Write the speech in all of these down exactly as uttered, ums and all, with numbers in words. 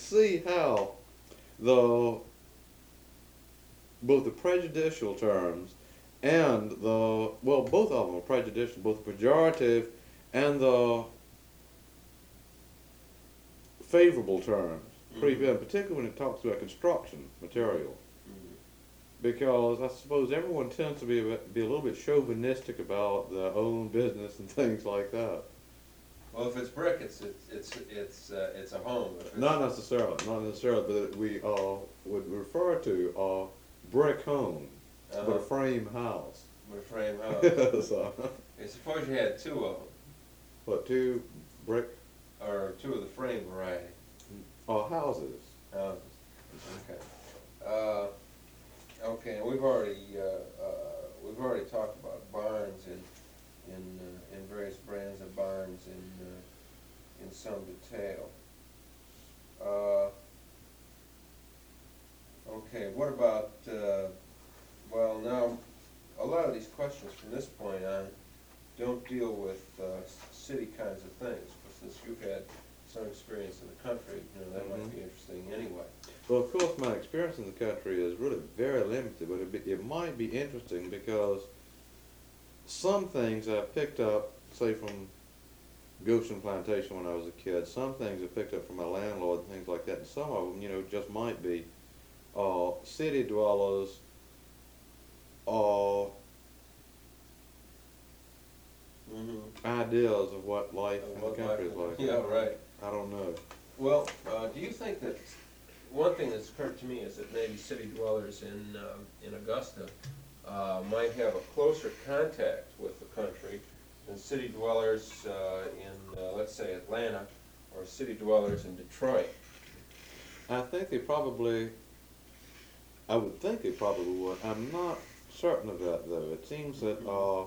see how the both the prejudicial terms and the, well, both of them are prejudicial, both the pejorative and the favorable terms, Mhm. mm-hmm. particularly when it talks about construction material. Mhm. Because I suppose everyone tends to be a, bit- be a little bit chauvinistic about their own business and things like that. Well, if it's brick, it's it's it's it's, uh, it's a home. If it's, Not necessarily, not necessarily, but we uh, would refer to a brick home, uh, but a frame house. with a frame house. So, And suppose you had two of them, what, two brick or two of the frame variety uh, houses? houses. Okay. Uh, okay. And we've already uh, uh, we've already talked about barns in in uh, in various brands of barns in uh, in some detail. Uh, okay. What about uh, well now? A lot of these questions from this point on don't deal with uh, city kinds of things, but since you've had some experience in the country, you know, that Mhm. might be interesting anyway. Well, of course, my experience in the country is really very limited, but it, be, it might be interesting because some things I've picked up, say from Goshen Plantation when I was a kid, some things I picked up from my landlord and things like that, and some of them, you know, just might be uh, city dwellers or Mm-hmm. ideas of what life Of in what the country life is is- like. yeah, right. I don't know. Well, uh, do you think that one thing that's occurred to me is that maybe city dwellers in um, in Augusta uh, might have a closer contact with the country than city dwellers uh, in, uh, let's say, Atlanta, or city dwellers in Detroit. I think they probably, I would think they probably would. I'm not certain of that, though. It seems that, uh,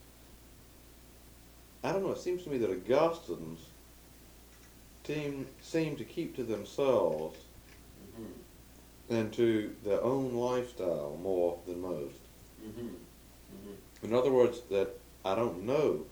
I don't know, it seems to me that Augustans team, seem to keep to themselves Mm-hmm. and to their own lifestyle more than most. Mm-hmm. Mm-hmm. In other words, that I don't know.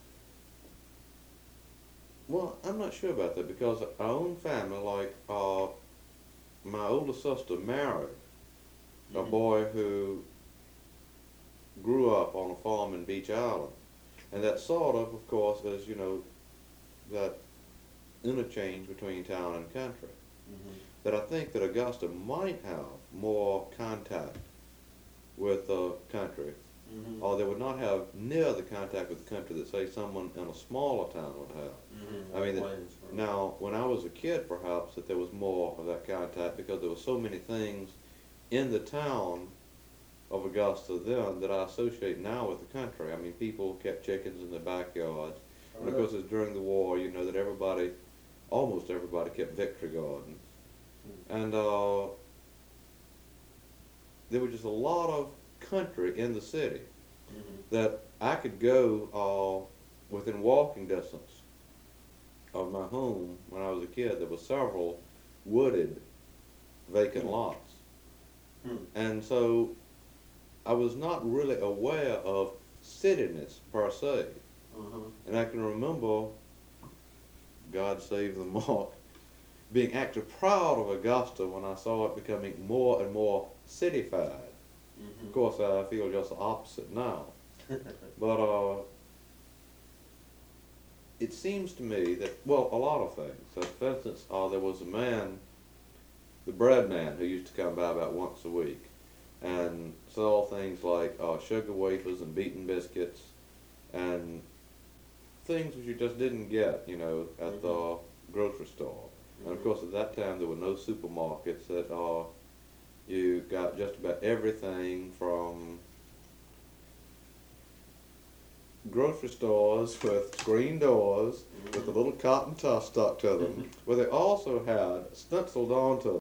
Well, I'm not sure about that because our own family, like uh, my older sister married a Mhm. boy who grew up on a farm in Beach Island. And that sort of, of course, is, you know, that interchange between town and country. Mm-hmm. That I think that Augusta might have more contact with the country, Mm-hmm. or they would not have near the contact with the country that, say, someone in a smaller town would have. Mm-hmm. I mean, that, Waynesboro. now, when I was a kid, perhaps, that there was more of that contact because there were so many things in the town of Augusta then that I associate now with the country. I mean, people kept chickens in their backyards. Oh, And of really? course, it's during the war, you know, that everybody, almost everybody, kept victory gardens. Mm. And uh, there was just a lot of country in the city Mm-hmm. that I could go uh, within walking distance of my home when I was a kid. There were several wooded vacant Hmm. lots. Hmm. And so I was not really aware of cityness per se. Mm-hmm. And I can remember, God save the mark, being actually proud of Augusta when I saw it becoming more and more cityfied. Mm-hmm. Of course, I feel just the opposite now. But uh, it seems to me that, well, a lot of things. So, for instance, uh, there was a man, the bread man, who used to come by about once a week and sell things like uh, sugar wafers and beaten biscuits and things which you just didn't get, you know, at the grocery store. And of Mhm. course, at that time, there were no supermarkets. That uh, you got just about everything from grocery stores with screen doors with a little cotton tuft stuck to them, where they also had stenciled onto